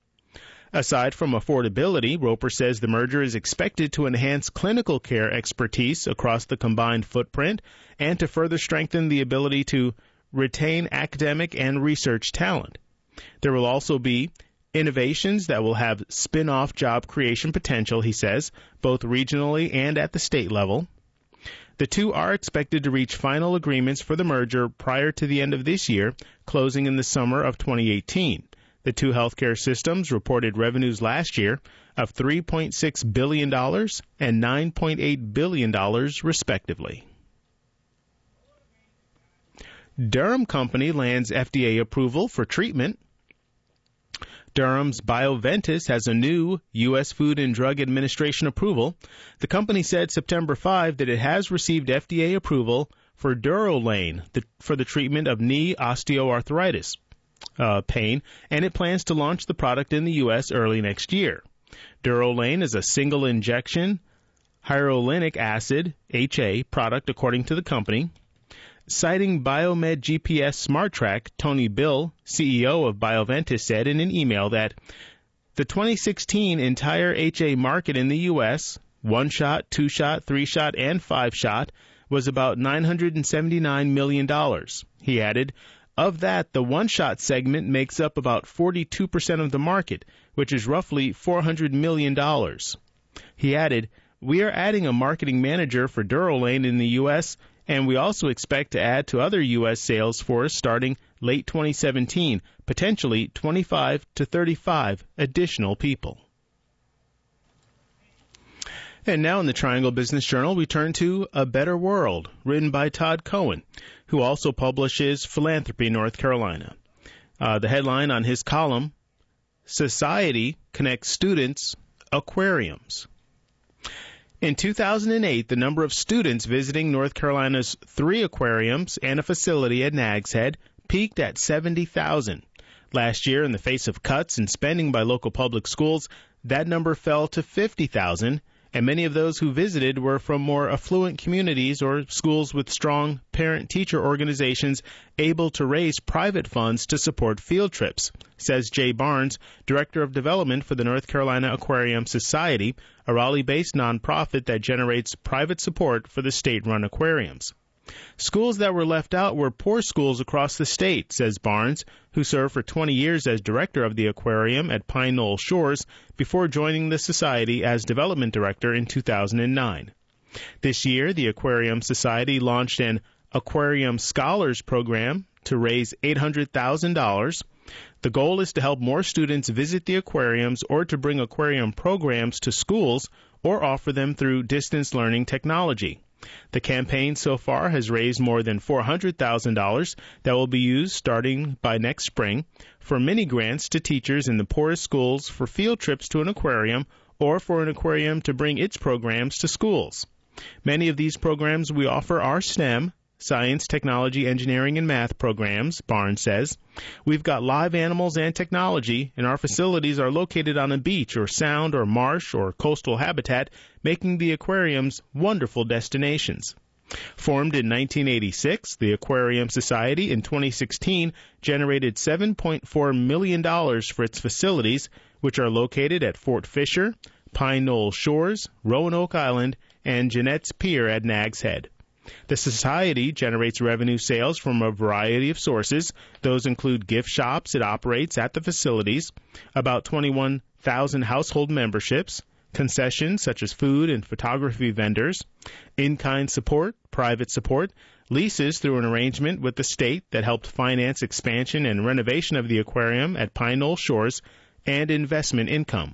Aside from affordability, Roper says the merger is expected to enhance clinical care expertise across the combined footprint and to further strengthen the ability to retain academic and research talent. There will also be innovations that will have spin-off job creation potential, he says, both regionally and at the state level. The two are expected to reach final agreements for the merger prior to the end of this year, closing in the summer of 2018. The two healthcare systems reported revenues last year of $3.6 billion and $9.8 billion, respectively. Durham Company lands FDA approval for treatment. Durham's Bioventus has a new U.S. Food and Drug Administration approval. The company said September 5 that it has received FDA approval for Durolane for the treatment of knee osteoarthritis pain, and it plans to launch the product in the U.S. early next year. Durolane is a single-injection hyaluronic acid, HA, product, according to the company. Citing Biomed GPS SmartTrack, Tony Bill, CEO of Bioventus, said in an email that the 2016 entire HA market in the U.S., 1-shot, 2-shot, 3-shot, and 5-shot, was about $979 million. He added, of that, the 1-shot segment makes up about 42% of the market, which is roughly $400 million. He added, we are adding a marketing manager for Durolane in the U.S., and we also expect to add to other U.S. sales force starting late 2017, potentially 25 to 35 additional people. And now in the Triangle Business Journal, we turn to A Better World, written by Todd Cohen, who also publishes Philanthropy North Carolina. The headline on his column, Society Connects Students, Aquariums. In 2008, the number of students visiting North Carolina's 3 aquariums and a facility at Nags Head peaked at 70,000. Last year, in the face of cuts in spending by local public schools, that number fell to 50,000, and many of those who visited were from more affluent communities or schools with strong parent-teacher organizations able to raise private funds to support field trips, says Jay Barnes, Director of Development for the North Carolina Aquarium Society, a Raleigh-based nonprofit that generates private support for the state-run aquariums. Schools that were left out were poor schools across the state, says Barnes, who served for 20 years as director of the aquarium at Pine Knoll Shores before joining the society as development director in 2009. This year, the Aquarium Society launched an Aquarium Scholars program to raise $800,000. The goal is to help more students visit the aquariums or to bring aquarium programs to schools or offer them through distance learning technology. The campaign so far has raised more than $400,000 that will be used starting by next spring for mini grants to teachers in the poorest schools for field trips to an aquarium or for an aquarium to bring its programs to schools. Many of these programs we offer are STEM, science, technology, engineering, and math programs, Barnes says. We've got live animals and technology, and our facilities are located on a beach or sound or marsh or coastal habitat, making the aquariums wonderful destinations. Formed in 1986, the Aquarium Society in 2016 generated $7.4 million for its facilities, which are located at Fort Fisher, Pine Knoll Shores, Roanoke Island, and Jeanette's Pier at Nags Head. The Society generates revenue sales from a variety of sources. Those include gift shops it operates at the facilities, about 21,000 household memberships, concessions such as food and photography vendors, in-kind support, private support, leases through an arrangement with the state that helped finance expansion and renovation of the aquarium at Pine Knoll Shores, and investment income.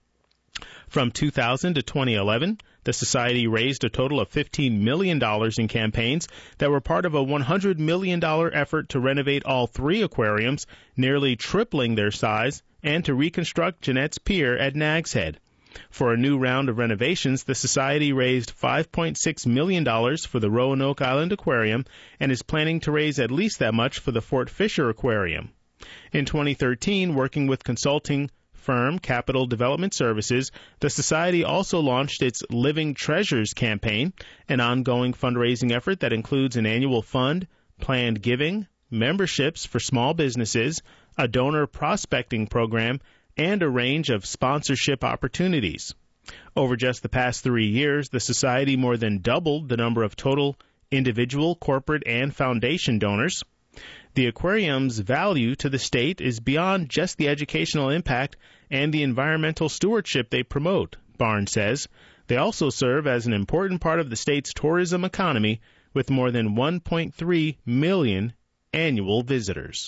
From 2000 to 2011, the Society raised a total of $15 million in campaigns that were part of a $100 million effort to renovate all 3 aquariums, nearly tripling their size, and to reconstruct Jeanette's Pier at Nags Head. For a new round of renovations, the Society raised $5.6 million for the Roanoke Island Aquarium and is planning to raise at least that much for the Fort Fisher Aquarium. In 2013, working with consulting firm Capital Development Services, the Society also launched its Living Treasures campaign, an ongoing fundraising effort that includes an annual fund, planned giving, memberships for small businesses, a donor prospecting program, and a range of sponsorship opportunities. Over just the past 3 years, the Society more than doubled the number of total individual, corporate, and foundation donors. The aquarium's value to the state is beyond just the educational impact and the environmental stewardship they promote, Barnes says. They also serve as an important part of the state's tourism economy with more than 1.3 million annual visitors.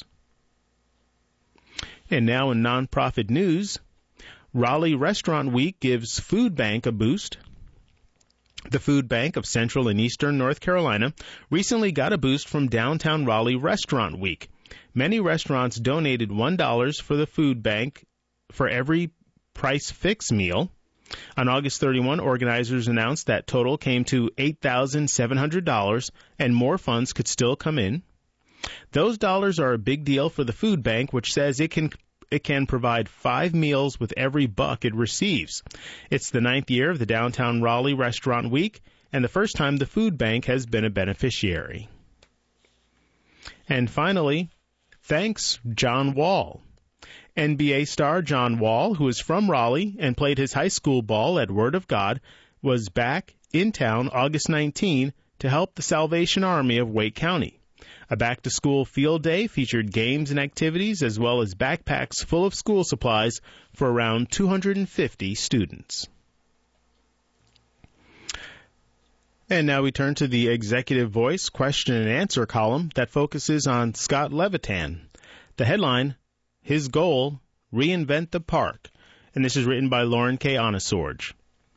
And now in nonprofit news, Raleigh Restaurant Week gives Food Bank a boost. The Food Bank of Central and Eastern North Carolina recently got a boost from Downtown Raleigh Restaurant Week. Many restaurants donated $1 for the Food Bank for every Price Fix meal. On August 31, organizers announced that total came to $8,700 and more funds could still come in. Those dollars are a big deal for the Food Bank, which says it can provide 5 meals with every buck it receives. It's the 9th year of the Downtown Raleigh Restaurant Week, and the first time the Food Bank has been a beneficiary. And finally, thanks, John Wall. NBA star John Wall, who is from Raleigh and played his high school ball at Word of God, was back in town August 19 to help the Salvation Army of Wake County. A back-to-school field day featured games and activities as well as backpacks full of school supplies for around 250 students. And now we turn to the Executive Voice question and answer column that focuses on Scott Levitan. The headline, His Goal, Reinvent the Park. And this is written by Lauren K. Onesorge.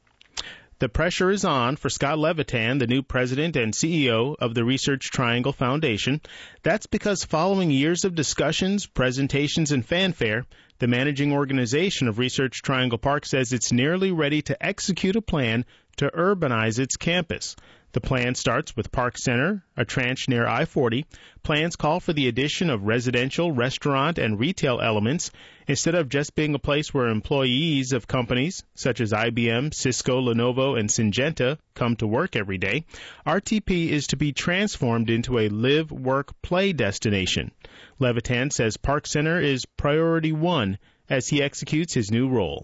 The pressure is on for Scott Levitan, the new president and CEO of the Research Triangle Foundation. That's because following years of discussions, presentations, and fanfare, the managing organization of Research Triangle Park says it's nearly ready to execute a plan to urbanize its campus. The plan starts with Park Center, a tranche near I-40. Plans call for the addition of residential, restaurant, and retail elements. Instead of just being a place where employees of companies such as IBM, Cisco, Lenovo, and Syngenta come to work every day, RTP is to be transformed into a live, work, play destination. Levitan says Park Center is priority one as he executes his new role.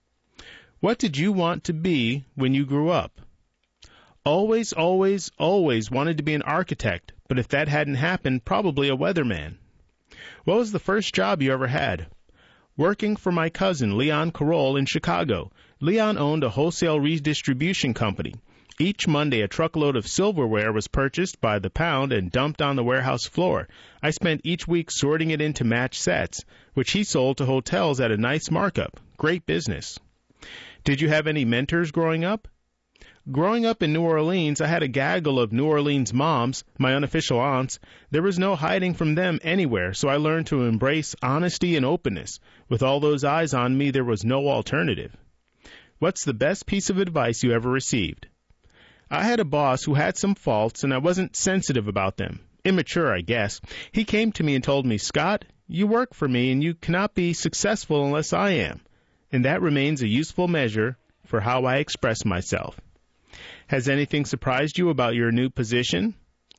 What did you want to be when you grew up? Always, always, always wanted to be an architect, but if that hadn't happened, probably a weatherman. What was the first job you ever had? Working for my cousin, Leon Carroll, in Chicago. Leon owned a wholesale redistribution company. Each Monday, a truckload of silverware was purchased by the pound and dumped on the warehouse floor. I spent each week sorting it into match sets, which he sold to hotels at a nice markup. Great business. Did you have any mentors growing up? Growing up in New Orleans, I had a gaggle of New Orleans moms, my unofficial aunts. There was no hiding from them anywhere, so I learned to embrace honesty and openness. With all those eyes on me, there was no alternative. What's the best piece of advice you ever received? I had a boss who had some faults, and I wasn't sensitive about them. Immature, I guess. He came to me and told me, Scott, you work for me, and you cannot be successful unless I am. And that remains a useful measure for how I express myself. Has anything surprised you about your new position?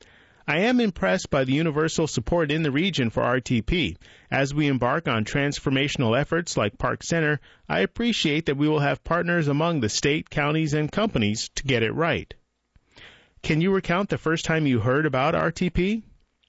I am impressed by the universal support in the region for RTP. As we embark on transformational efforts like Park Center, I appreciate that we will have partners among the state, counties, and companies to get it right. Can you recount the first time you heard about RTP?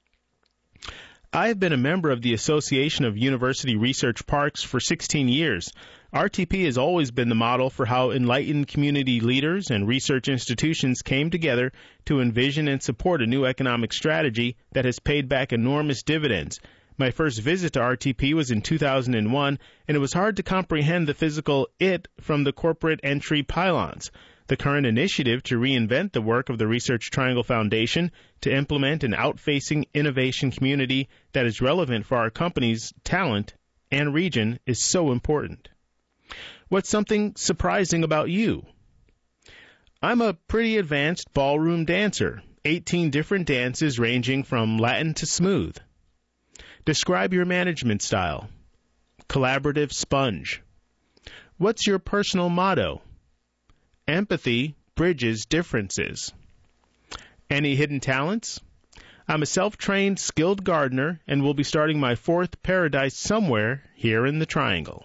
I have been a member of the Association of University Research Parks for 16 years. RTP has always been the model for how enlightened community leaders and research institutions came together to envision and support a new economic strategy that has paid back enormous dividends. My first visit to RTP was in 2001, and it was hard to comprehend the physical it from the corporate entry pylons. The current initiative to reinvent the work of the Research Triangle Foundation to implement an out-facing innovation community that is relevant for our company's talent and region is so important. What's something surprising about you? I'm a pretty advanced ballroom dancer, 18 different dances ranging from Latin to smooth. Describe your management style. Collaborative sponge. What's your personal motto? Empathy bridges differences. Any hidden talents? I'm a self-trained, skilled gardener and will be starting my fourth paradise somewhere here in the Triangle.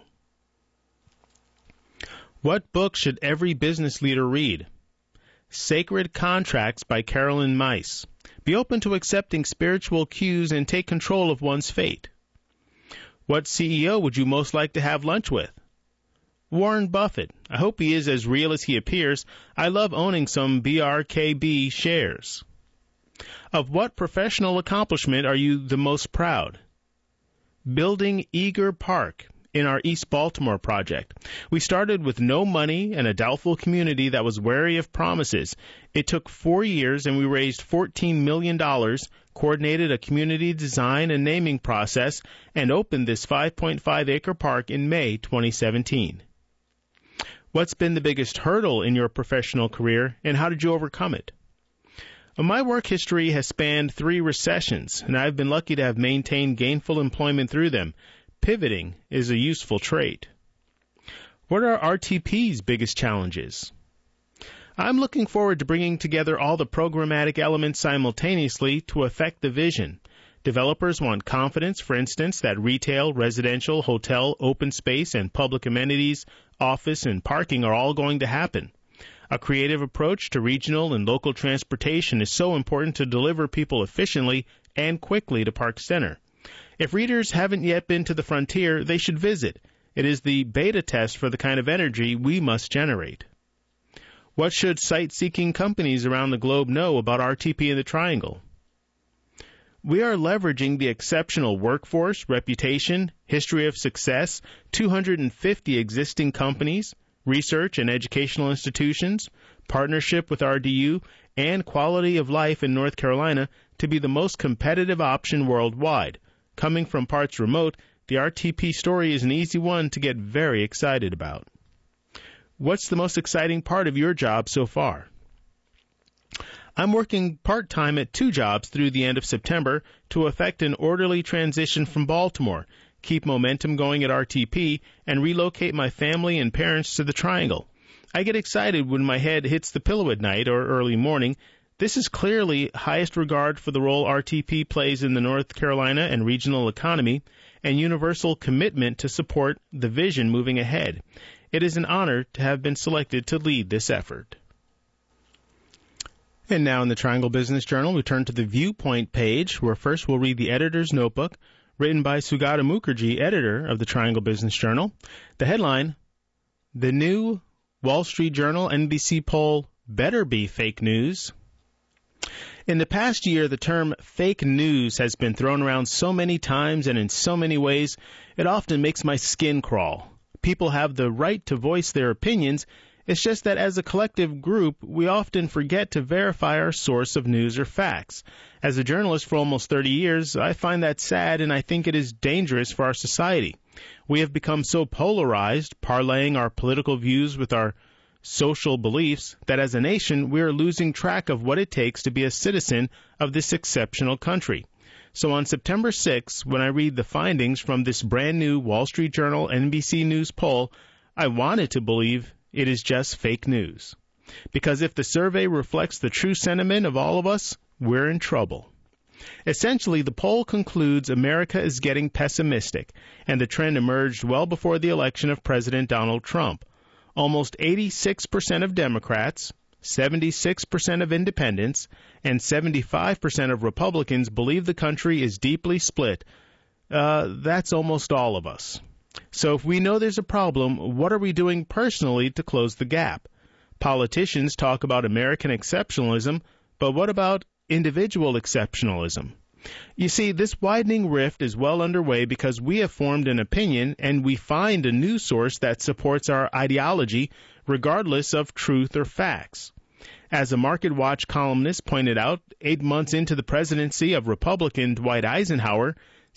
What book should every business leader read? Sacred Contracts by Carolyn Myss. Be open to accepting spiritual cues and take control of one's fate. What CEO would you most like to have lunch with? Warren Buffett. I hope he is as real as he appears. I love owning some BRKB shares. Of what professional accomplishment are you the most proud? Building Eager Park in our East Baltimore project. We started with no money and a doubtful community that was wary of promises. It took 4 years, and we raised $14 million, coordinated a community design and naming process, and opened this 5.5-acre park in May 2017. What's been the biggest hurdle in your professional career, and how did you overcome it? My work history has spanned 3 recessions, and I've been lucky to have maintained gainful employment through them. Pivoting is a useful trait. What are RTP's biggest challenges? I'm looking forward to bringing together all the programmatic elements simultaneously to affect the vision. Developers want confidence, for instance, that retail, residential, hotel, open space, and public amenities, office, and parking are all going to happen. A creative approach to regional and local transportation is so important to deliver people efficiently and quickly to Park Center. If readers haven't yet been to the frontier, they should visit. It is the beta test for the kind of energy we must generate. What should sight-seeking companies around the globe know about RTP in the Triangle? We are leveraging the exceptional workforce, reputation, history of success, 250 existing companies, research and educational institutions, partnership with RDU, and quality of life in North Carolina to be the most competitive option worldwide. Coming from parts remote, the RTP story is an easy one to get very excited about. What's the most exciting part of your job so far? I'm working part-time at 2 jobs through the end of September to effect an orderly transition from Baltimore, keep momentum going at RTP, and relocate my family and parents to the Triangle. I get excited when my head hits the pillow at night or early morning. This is clearly highest regard for the role RTP plays in the North Carolina and regional economy and universal commitment to support the vision moving ahead. It is an honor to have been selected to lead this effort. And now in the Triangle Business Journal, we turn to the Viewpoint page, where first we'll read the editor's notebook, written by Sugata Mukherjee, editor of the Triangle Business Journal. The headline, "The New Wall Street Journal NBC Poll Better Be Fake News." In the past year, the term fake news has been thrown around so many times and in so many ways, it often makes my skin crawl. People have the right to voice their opinions. It's just that as a collective group, we often forget to verify our source of news or facts. As a journalist for almost 30 years, I find that sad, and I think it is dangerous for our society. We have become so polarized, parlaying our political views with our social beliefs, that as a nation, we are losing track of what it takes to be a citizen of this exceptional country. So on September 6th, when I read the findings from this brand new Wall Street Journal NBC News poll, I wanted to believe it is just fake news. Because if the survey reflects the true sentiment of all of us, we're in trouble. Essentially, the poll concludes America is getting pessimistic, and the trend emerged well before the election of President Donald Trump. Almost 86% of Democrats, 76% of independents, and 75% of Republicans believe the country is deeply split. That's almost all of us. So if we know there's a problem, what are we doing personally to close the gap? Politicians talk about American exceptionalism, but what about individual exceptionalism? You see, this widening rift is well underway because we have formed an opinion and we find a news source that supports our ideology regardless of truth or facts. As a Market Watch columnist pointed out, 8 months into the presidency of Republican Dwight Eisenhower,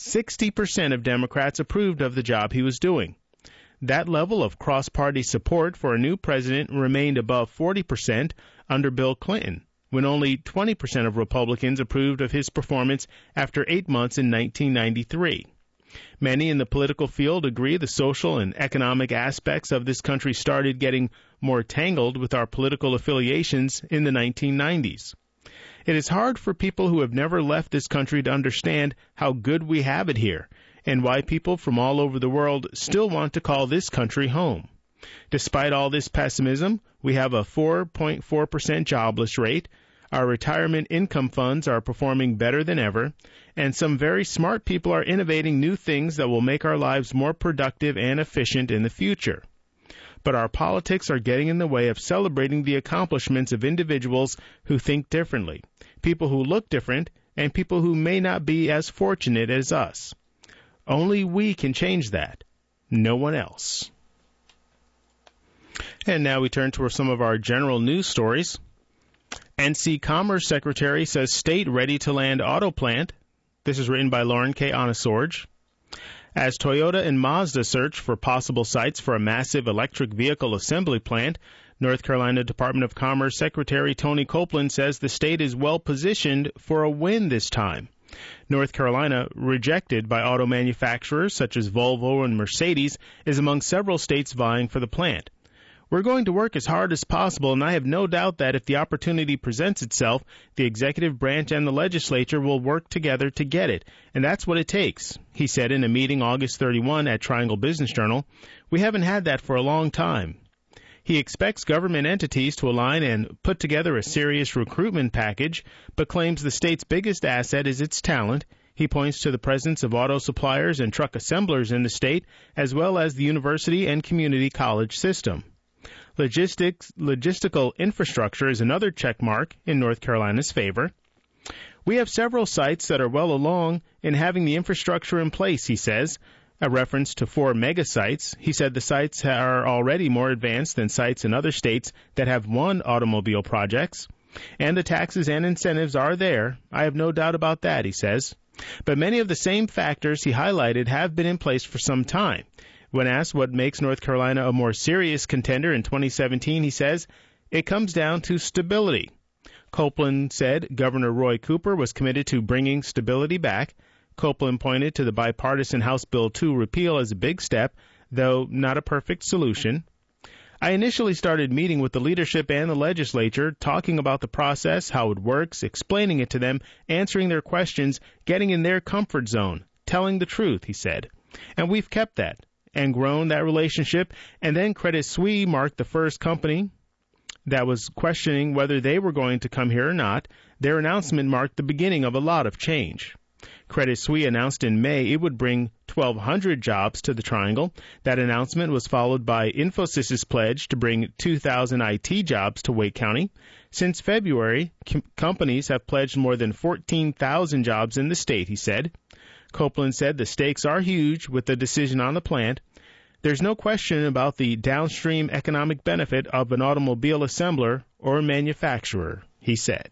60% of Democrats approved of the job he was doing. That level of cross-party support for a new president remained above 40% under Bill Clinton, when only 20% of Republicans approved of his performance after 8 months in 1993. Many in the political field agree the social and economic aspects of this country started getting more tangled with our political affiliations in the 1990s. It is hard for people who have never left this country to understand how good we have it here and why people from all over the world still want to call this country home. Despite all this pessimism, we have a 4.4% jobless rate, our retirement income funds are performing better than ever, and some very smart people are innovating new things that will make our lives more productive and efficient in the future. But our politics are getting in the way of celebrating the accomplishments of individuals who think differently, people who look different, and people who may not be as fortunate as us. Only we can change that. No one else. And now we turn to some of our general news stories. NC Commerce Secretary says state ready to land auto plant. This is written by Lauren K. Anasorge. As Toyota and Mazda search for possible sites for a massive electric vehicle assembly plant, North Carolina Department of Commerce Secretary Tony Copeland says the state is well positioned for a win this time. North Carolina, rejected by auto manufacturers such as Volvo and Mercedes, is among several states vying for the plant. We're going to work as hard as possible, and I have no doubt that if the opportunity presents itself, the executive branch and the legislature will work together to get it. And that's what it takes, he said in a meeting August 31 at Triangle Business Journal. We haven't had that for a long time. He expects government entities to align and put together a serious recruitment package, but claims the state's biggest asset is its talent. He points to the presence of auto suppliers and truck assemblers in the state, as well as the university and community college system. Logistical infrastructure is another check mark in North Carolina's favor. We have several sites that are well along in having the infrastructure in place, he says, a reference to 4 mega sites. He said the sites are already more advanced than sites in other states that have 1 automobile projects. And the taxes and incentives are there. I have no doubt about that, he says. But many of the same factors he highlighted have been in place for some time. When asked what makes North Carolina a more serious contender in 2017, he says, it comes down to stability. Copeland said Governor Roy Cooper was committed to bringing stability back. Copeland pointed to the bipartisan House Bill 2 repeal as a big step, though not a perfect solution. I initially started meeting with the leadership and the legislature, talking about the process, how it works, explaining it to them, answering their questions, getting in their comfort zone, telling the truth, he said. And we've kept that and grown that relationship. And then Credit Suisse marked the first company that was questioning whether they were going to come here or not. Their announcement marked the beginning of a lot of change. Credit Suisse announced in May it would bring 1,200 jobs to the Triangle. That announcement was followed by Infosys's pledge to bring 2,000 IT jobs to Wake County. Since February, companies have pledged more than 14,000 jobs in the state, he said. Copeland said the stakes are huge with the decision on the plant. There's no question about the downstream economic benefit of an automobile assembler or manufacturer, he said.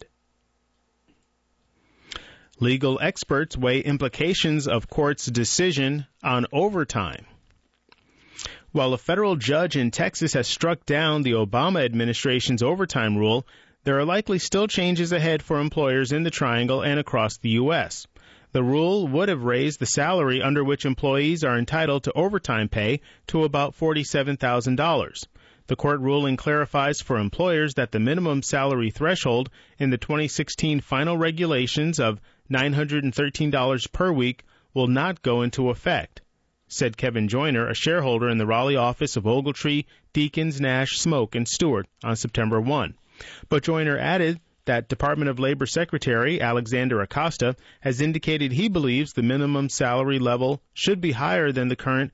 Legal experts weigh implications of court's decision on overtime. While a federal judge in Texas has struck down the Obama administration's overtime rule, there are likely still changes ahead for employers in the Triangle and across the U.S. The rule would have raised the salary under which employees are entitled to overtime pay to about $47,000. The court ruling clarifies for employers that the minimum salary threshold in the 2016 final regulations of $913 per week will not go into effect, said Kevin Joyner, a shareholder in the Raleigh office of Ogletree, Deakins, Nash, Smoke, and Stewart on September 1. But Joyner added that Department of Labor Secretary Alexander Acosta has indicated he believes the minimum salary level should be higher than the current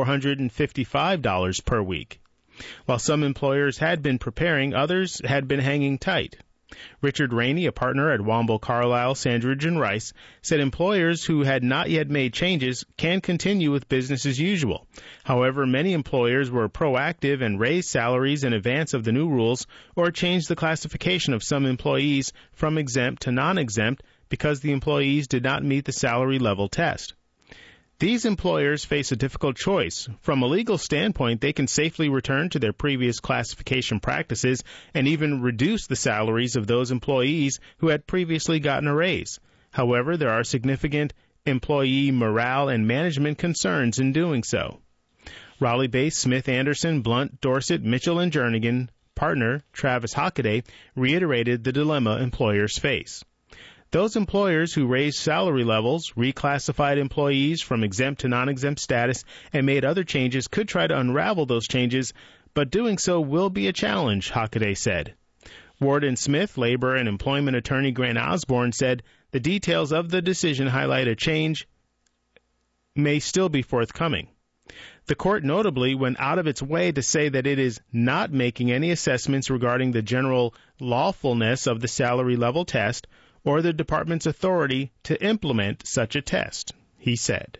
$455 per week. While some employers had been preparing, others had been hanging tight. Richard Rainey, a partner at Womble Carlyle, Sandridge & Rice, said employers who had not yet made changes can continue with business as usual. However, many employers were proactive and raised salaries in advance of the new rules or changed the classification of some employees from exempt to non-exempt because the employees did not meet the salary level test. These employers face a difficult choice. From a legal standpoint, they can safely return to their previous classification practices and even reduce the salaries of those employees who had previously gotten a raise. However, there are significant employee morale and management concerns in doing so. Raleigh-based Smith Anderson, Blunt, Dorset, Mitchell & Jernigan partner Travis Hockaday reiterated the dilemma employers face. Those employers who raised salary levels, reclassified employees from exempt to non-exempt status, and made other changes could try to unravel those changes, but doing so will be a challenge, Hockaday said. Ward & Smith labor and employment attorney Grant Osborne said the details of the decision highlight a change may still be forthcoming. The court notably went out of its way to say that it is not making any assessments regarding the general lawfulness of the salary level test or the department's authority to implement such a test, he said.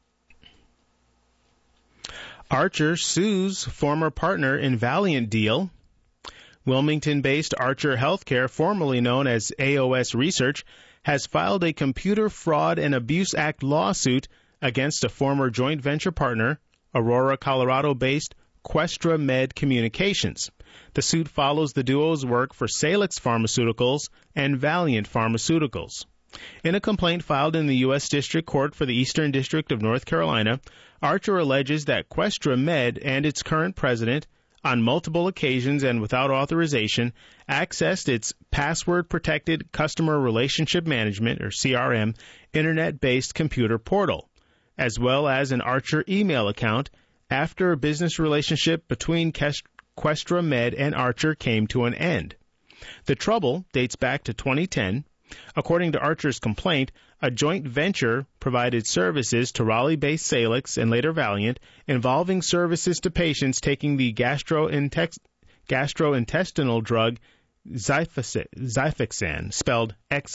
Archer sues former partner in Valiant deal. Wilmington-based Archer Healthcare, formerly known as AOS Research, has filed a Computer Fraud and Abuse Act lawsuit against a former joint venture partner, Aurora, Colorado-based Questra Med Communications. The suit follows the duo's work for Salix Pharmaceuticals and Valiant Pharmaceuticals. In a complaint filed in the U.S. District Court for the Eastern District of North Carolina, Archer alleges that Questra Med and its current president, on multiple occasions and without authorization, accessed its password-protected Customer Relationship Management, or CRM, internet-based computer portal, as well as an Archer email account after a business relationship between Questra Med and Archer came to an end. The trouble dates back to 2010. According to Archer's complaint, a joint venture provided services to Raleigh-based Salix and later Valiant, involving services to patients taking the gastrointestinal drug Xifaxan, spelled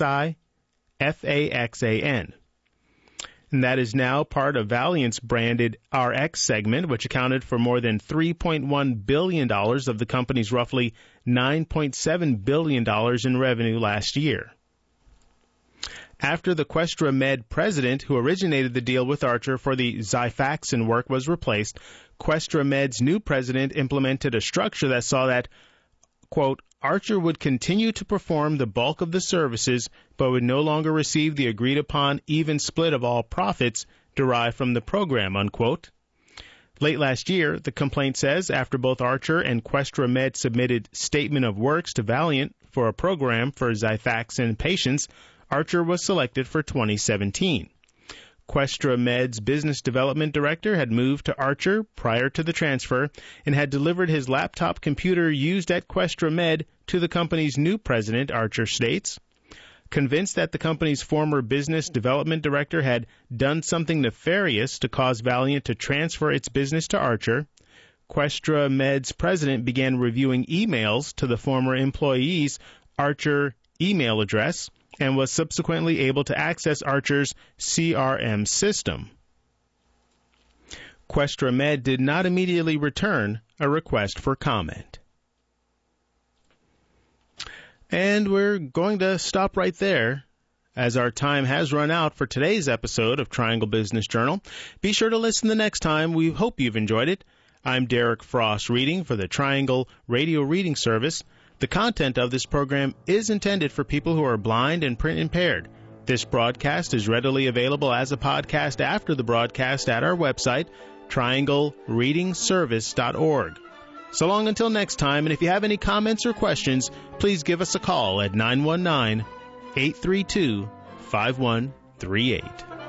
Xifaxan. And that is now part of Valiant's branded RX segment, which accounted for more than $3.1 billion of the company's roughly $9.7 billion in revenue last year. After the Questra Med president who originated the deal with Archer for the Xifaxan work was replaced, Questra Med's new president implemented a structure that saw that, quote, Archer would continue to perform the bulk of the services, but would no longer receive the agreed-upon even split of all profits derived from the program, unquote. Late last year, the complaint says, after both Archer and Questra Med submitted statement of works to Valiant for a program for Xifaxan patients, Archer was selected for 2017. Questra Med's business development director had moved to Archer prior to the transfer and had delivered his laptop computer used at Questra Med to the company's new president, Archer states. Convinced that the company's former business development director had done something nefarious to cause Valiant to transfer its business to Archer, Questra Med's president began reviewing emails to the former employee's Archer email address and was subsequently able to access Archer's CRM system. Questra Med did not immediately return a request for comment. And we're going to stop right there, as our time has run out for today's episode of Triangle Business Journal. Be sure to listen the next time. We hope you've enjoyed it. I'm Derek Frost reading for the Triangle Radio Reading Service. The content of this program is intended for people who are blind and print impaired. This broadcast is readily available as a podcast after the broadcast at our website, trianglereadingservice.org. So long until next time, and if you have any comments or questions, please give us a call at 919-832-5138.